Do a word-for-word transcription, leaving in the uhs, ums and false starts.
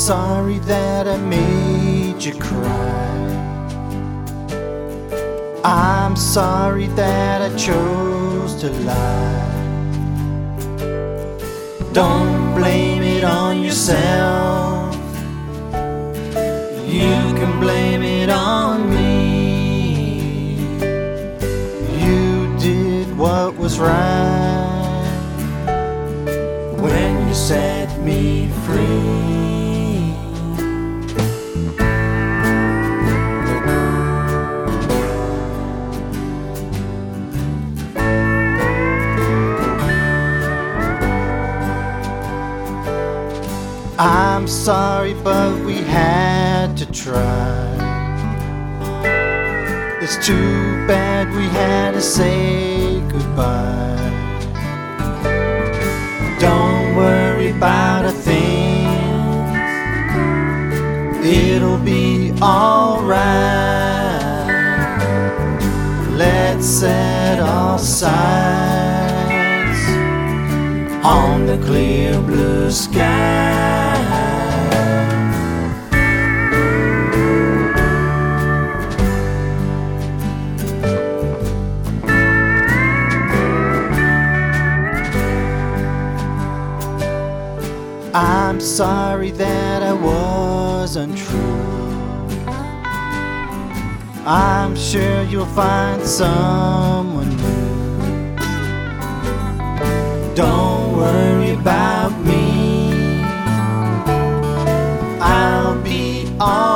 sorry that I made you cry. I'm sorry that I chose to lie. Don't blame it on yourself. You can blame it on me. You did what was right when you set me free. I'm sorry, but we had to try. It's too bad we had to say goodbye. Don't worry about a thing, it'll be alright. Let's set our sights on the clear blue sky. I'm sorry that I was untrue. I'm sure you'll find someone new. Don't worry about me, I'll be alright.